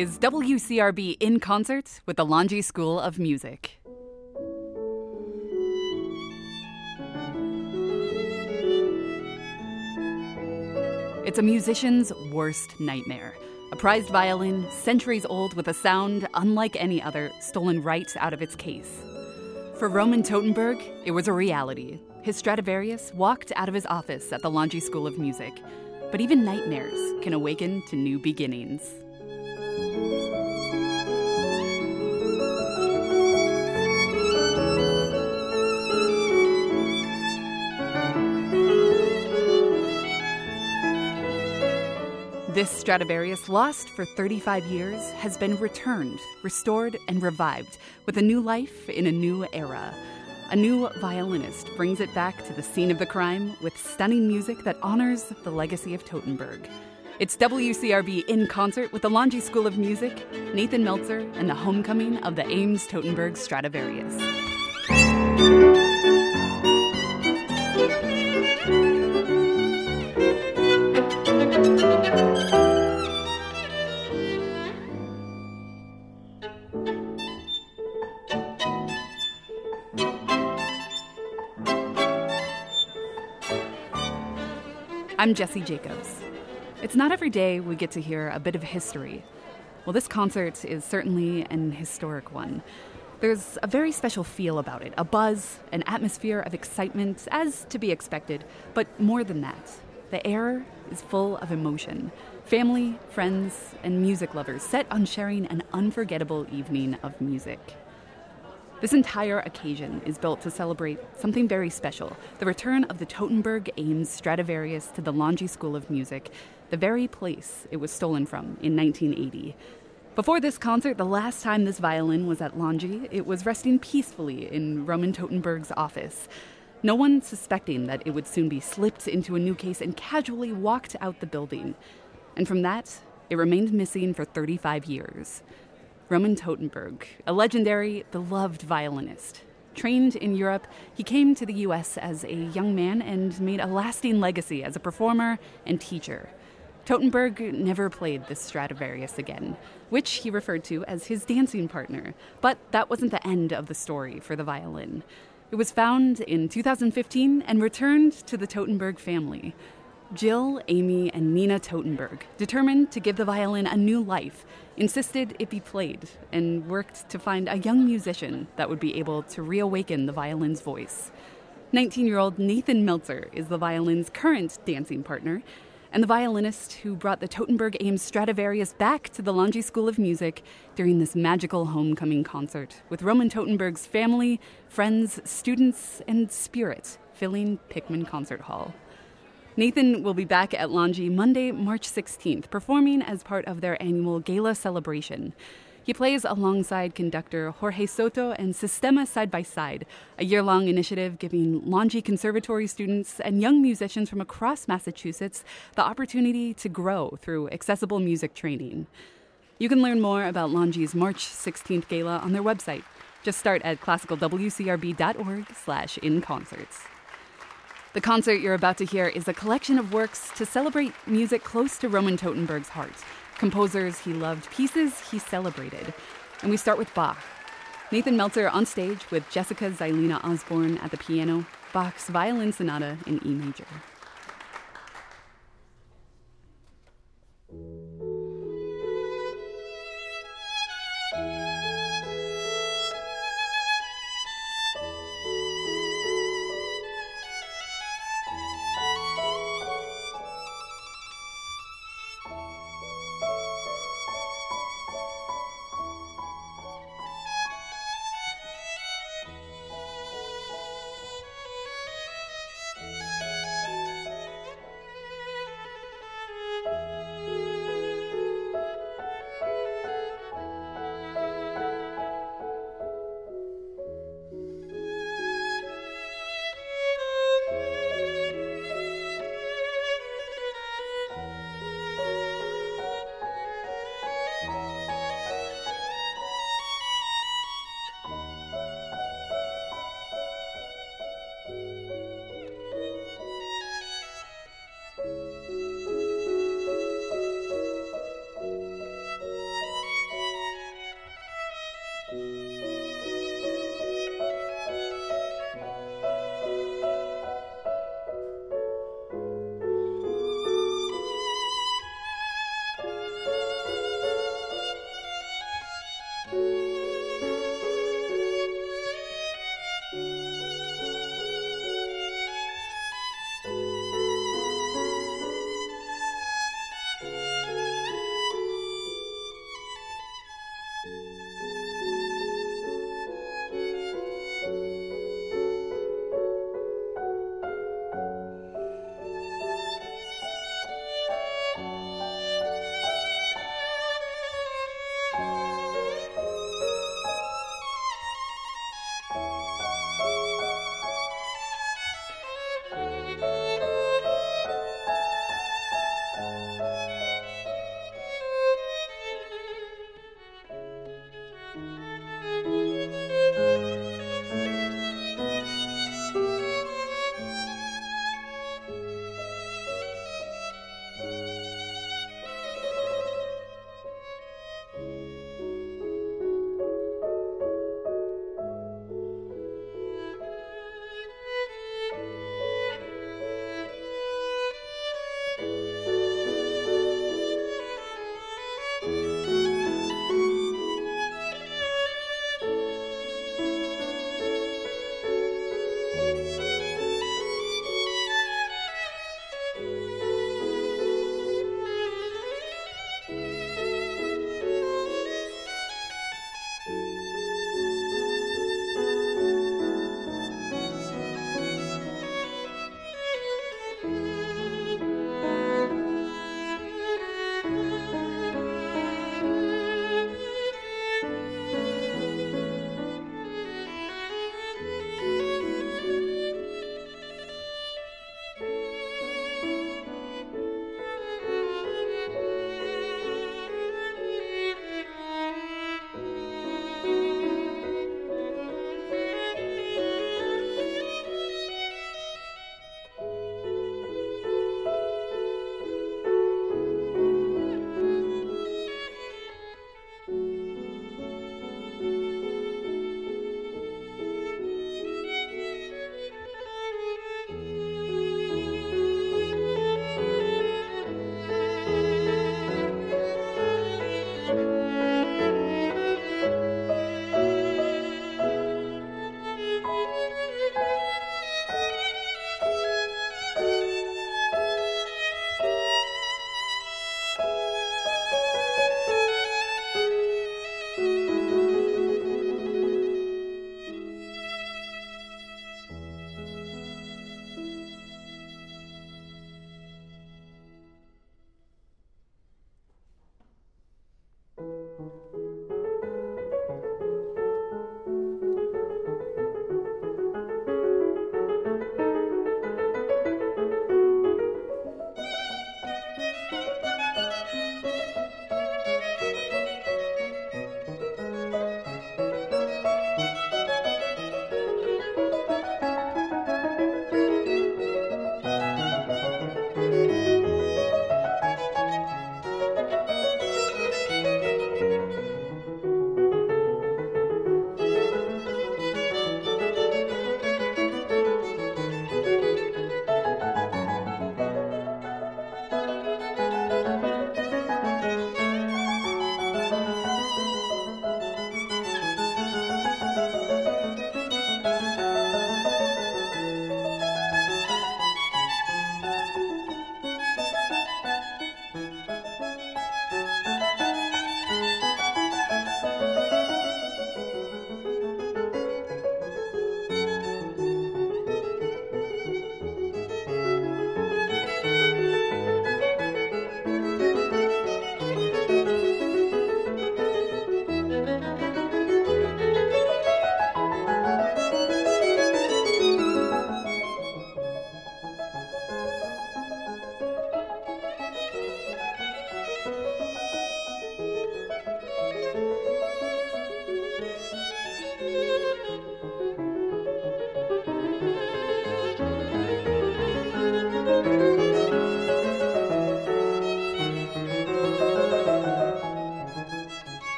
is WCRB in concert with the Longy School of Music. It's a musician's worst nightmare. A prized violin, centuries old with a sound unlike any other, stolen right out of its case. For Roman Totenberg, it was a reality. His Stradivarius walked out of his office at the Longy School of Music. But even nightmares can awaken to new beginnings. This Stradivarius, lost for 35 years, has been returned, restored, and revived with a new life in a new era. A new violinist brings it back to the scene of the crime with stunning music that honors the legacy of Totenberg. It's WCRB in concert with the Longy School of Music, Nathan Meltzer, and the homecoming of the Ames Totenberg Stradivarius. I'm Jessie Jacobs. It's not every day we get to hear a bit of history. Well, this concert is certainly an historic one. There's a very special feel about it, a buzz, an atmosphere of excitement, as to be expected, but more than that. The air is full of emotion. Family, friends, and music lovers set on sharing an unforgettable evening of music. This entire occasion is built to celebrate something very special, the return of the Totenberg Ames Stradivarius to the Longy School of Music, the very place it was stolen from in 1980. Before this concert, the last time this violin was at Longy, it was resting peacefully in Roman Totenberg's office. No one suspecting that it would soon be slipped into a new case and casually walked out the building. And from that, it remained missing for 35 years. Roman Totenberg, a legendary, beloved violinist. Trained in Europe, he came to the U.S. as a young man and made a lasting legacy as a performer and teacher. Totenberg never played this Stradivarius again, which he referred to as his dancing partner. But that wasn't the end of the story for the violin. It was found in 2015 and returned to the Totenberg family. Jill, Amy, and Nina Totenberg, determined to give the violin a new life, insisted it be played, and worked to find a young musician that would be able to reawaken the violin's voice. 19-year-old Nathan Meltzer is the violin's current dancing partner, and the violinist who brought the Totenberg Ames Stradivarius back to the Longy School of Music during this magical homecoming concert, with Roman Totenberg's family, friends, students, and spirit filling Pickman Concert Hall. Nathan will be back at Longy Monday, March 16th, performing as part of their annual gala celebration. He plays alongside conductor Jorge Soto and Sistema Side by Side, a year-long initiative giving Longy Conservatory students and young musicians from across Massachusetts the opportunity to grow through accessible music training. You can learn more about Longy's March 16th gala on their website. Just start at classicalwcrb.org/inconcerts. The concert you're about to hear is a collection of works to celebrate music close to Roman Totenberg's heart, composers he loved, pieces he celebrated. And we start with Bach. Nathan Meltzer on stage with Jessica Zylina Osborne at the piano, Bach's Violin Sonata in E major.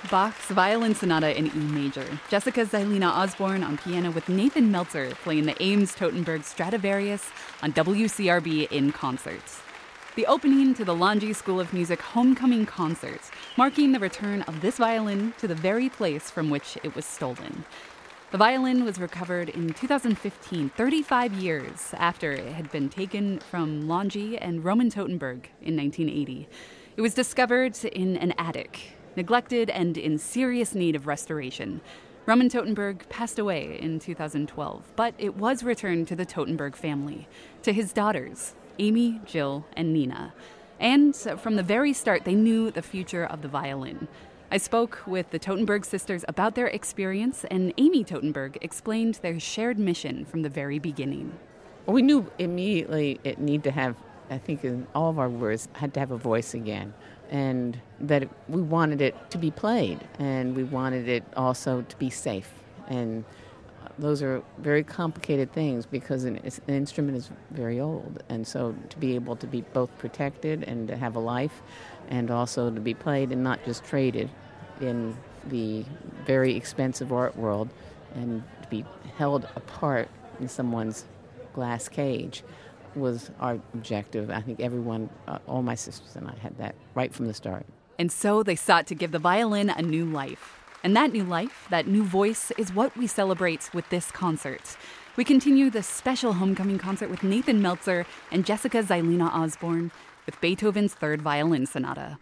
Bach's Violin Sonata in E major. Jessica Zylina Osborne on piano with Nathan Meltzer playing the Ames Totenberg Stradivarius on WCRB in concert. The opening to the Longy School of Music Homecoming Concert, marking the return of this violin to the very place from which it was stolen. The violin was recovered in 2015, 35 years after it had been taken from Longy and Roman Totenberg in 1980. It was discovered in an attic, neglected and in serious need of restoration. Roman Totenberg passed away in 2012, but it was returned to the Totenberg family, to his daughters, Amy, Jill, and Nina. And from the very start, they knew the future of the violin. I spoke with the Totenberg sisters about their experience, and Amy Totenberg explained their shared mission from the very beginning. We knew immediately it needed to have, I think in all of our words, had to have a voice again. And that we wanted it to be played, and we wanted it also to be safe. And those are very complicated things because an instrument is very old. And so to be able to be both protected and to have a life, and also to be played and not just traded in the very expensive art world, and to be held apart in someone's glass cage was our objective. I think everyone, all my sisters and I had that right from the start. And so they sought to give the violin a new life. And that new life, that new voice, is what we celebrate with this concert. We continue this special homecoming concert with Nathan Meltzer and Jessica Zylina Osborne with Beethoven's Third Violin Sonata.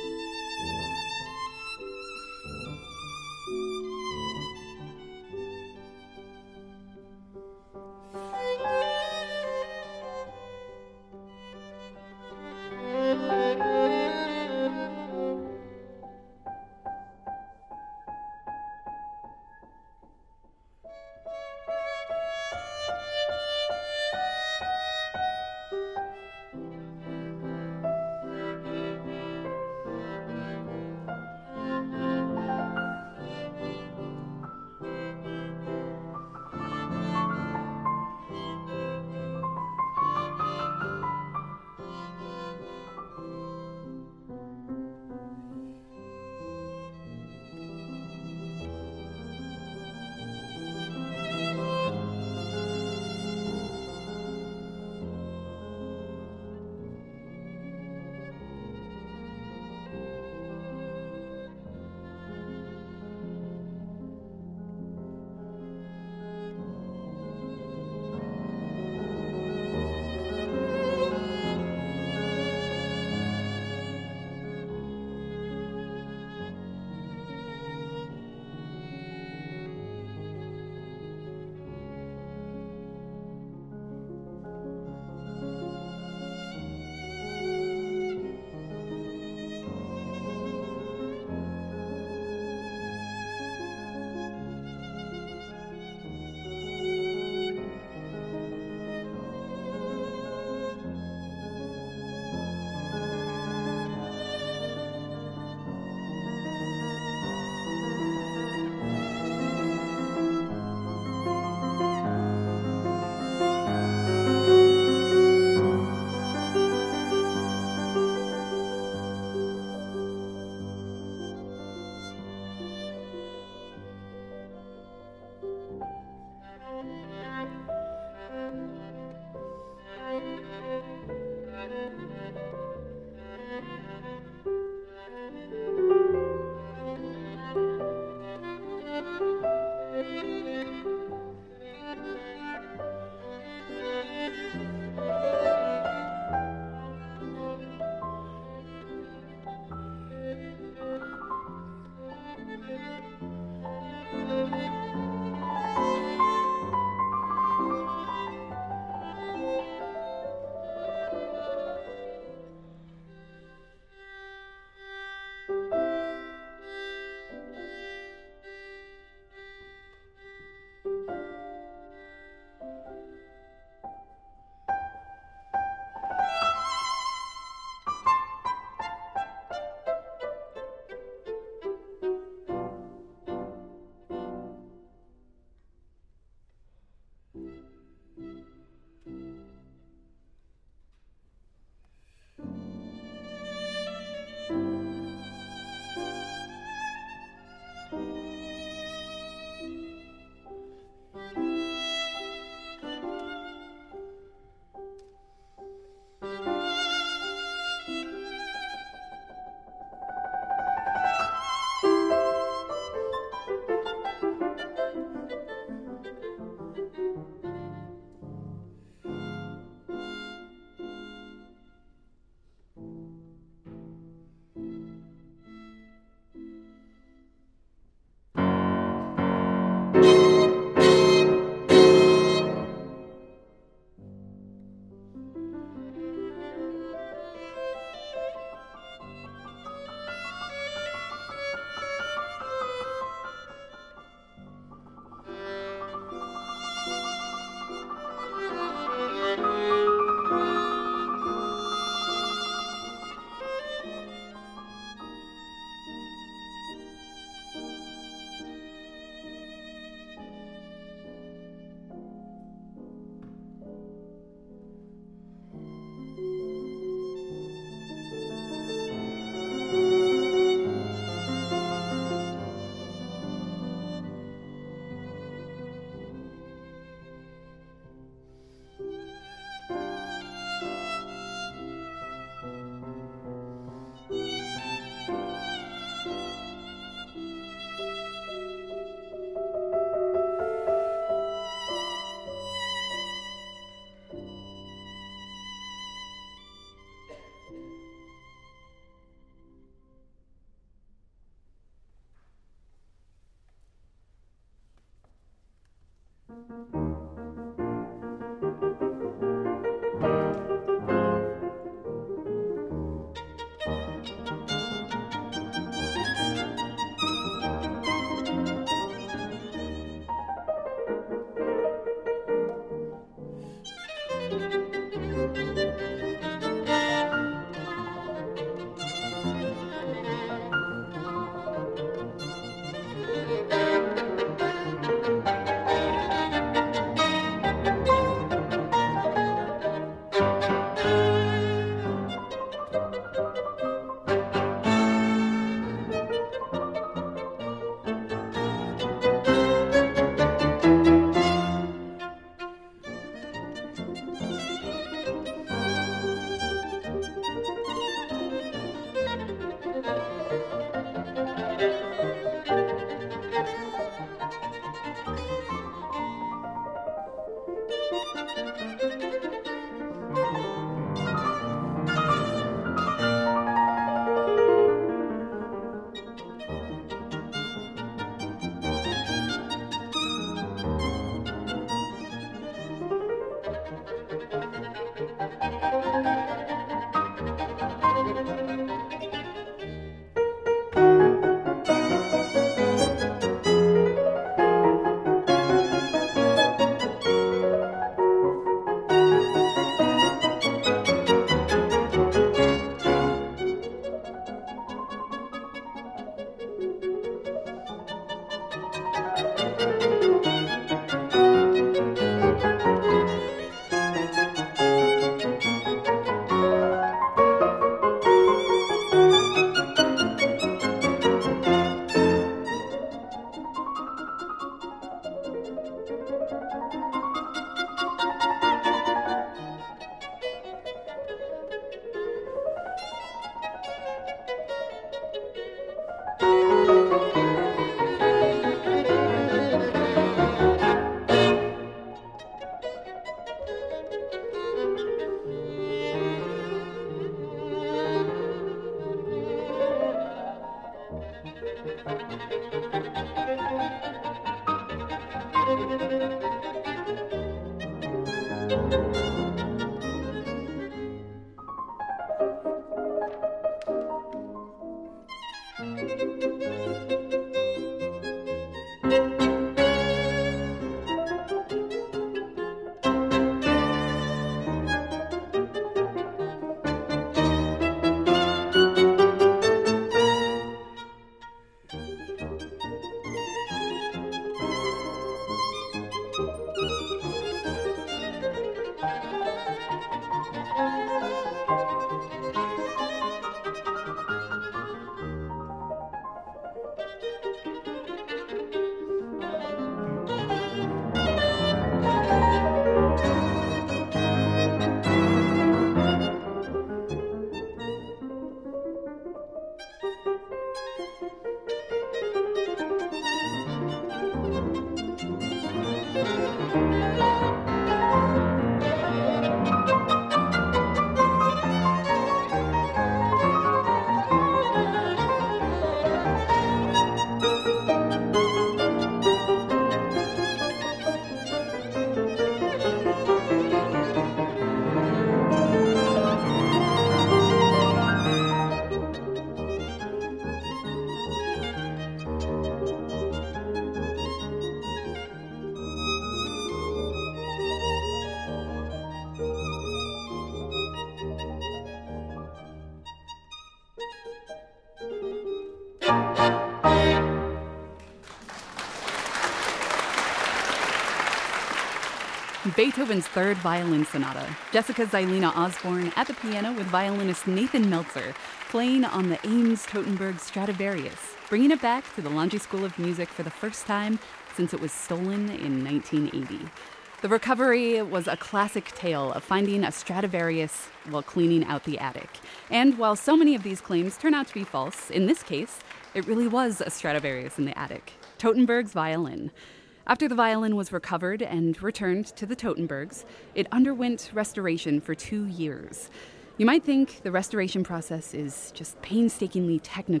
Beethoven's Third Violin Sonata. Jessica Zylina Osborne at the piano with violinist Nathan Meltzer, playing on the Ames-Totenberg Stradivarius, bringing it back to the Laundry School of Music for the first time since it was stolen in 1980. The recovery was a classic tale of finding a Stradivarius while cleaning out the attic. And while so many of these claims turn out to be false, in this case, it really was a Stradivarius in the attic, Totenberg's violin. After the violin was recovered and returned to the Totenbergs, it underwent restoration for 2 years. You might think the restoration process is just painstakingly technical,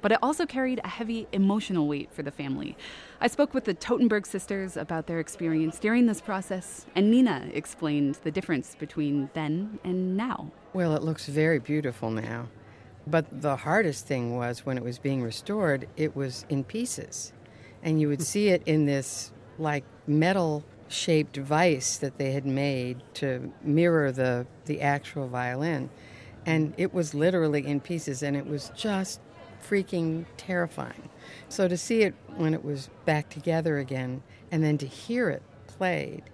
but it also carried a heavy emotional weight for the family. I spoke with the Totenberg sisters about their experience during this process, and Nina explained the difference between then and now. Well, it looks very beautiful now. But the hardest thing was when it was being restored, it was in pieces. And you would see it in this, like, metal-shaped vise that they had made to mirror the actual violin. And it was literally in pieces, and it was just freaking terrifying. So to see it when it was back together again, and then to hear it played,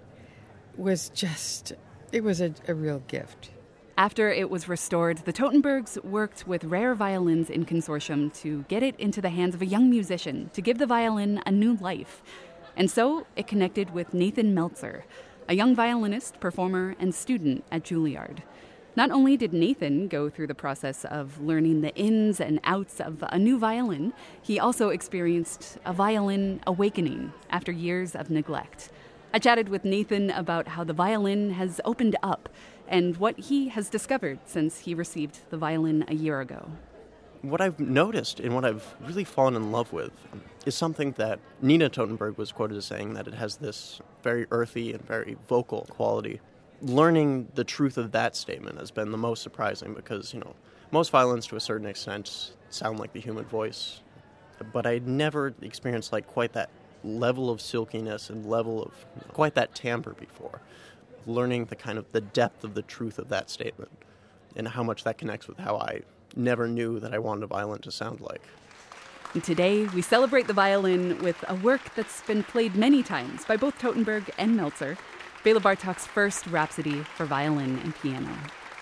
was just, it was a real gift. After it was restored, the Totenbergs worked with Rare Violins in consortium to get it into the hands of a young musician to give the violin a new life. And so it connected with Nathan Meltzer, a young violinist, performer, and student at Juilliard. Not only did Nathan go through the process of learning the ins and outs of a new violin, he also experienced a violin awakening after years of neglect. I chatted with Nathan about how the violin has opened up and what he has discovered since he received the violin a year ago. What I've noticed and what I've really fallen in love with is something that Nina Totenberg was quoted as saying, that it has this very earthy and very vocal quality. Learning the truth of that statement has been the most surprising because, most violins to a certain extent sound like the human voice, but I'd never experienced quite that level of silkiness and level of quite that timbre before. Learning the depth of the truth of that statement and how much that connects with how I never knew that I wanted a violin to sound like. And today, we celebrate the violin with a work that's been played many times by both Totenberg and Meltzer, Bela Bartok's first Rhapsody for violin and piano.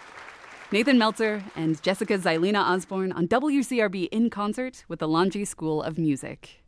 Nathan Meltzer and Jessica Zylina Osborne on WCRB in concert with the Longy School of Music.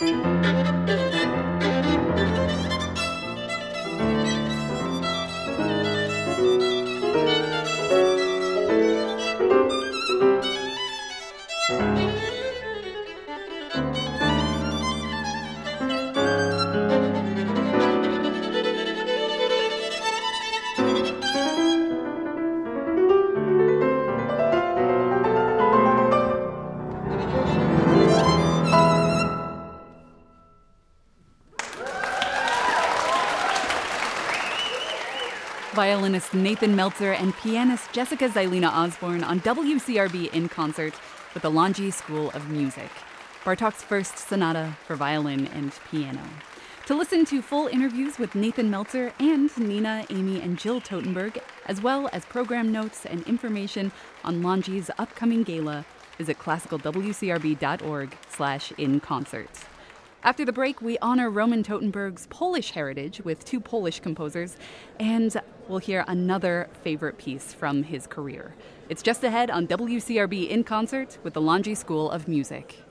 Violinist Nathan Meltzer and pianist Jessica Zylina Osborne on WCRB in concert with the Longy School of Music, Bartók's first sonata for violin and piano. To listen to full interviews with Nathan Meltzer and Nina, Amy, and Jill Totenberg, as well as program notes and information on Longy's upcoming gala, visit classicalwcrb.org/inconcert. After the break, we honor Roman Totenberg's Polish heritage with 2 Polish composers, and we'll hear another favorite piece from his career. It's just ahead on WCRB in concert with the Longy School of Music.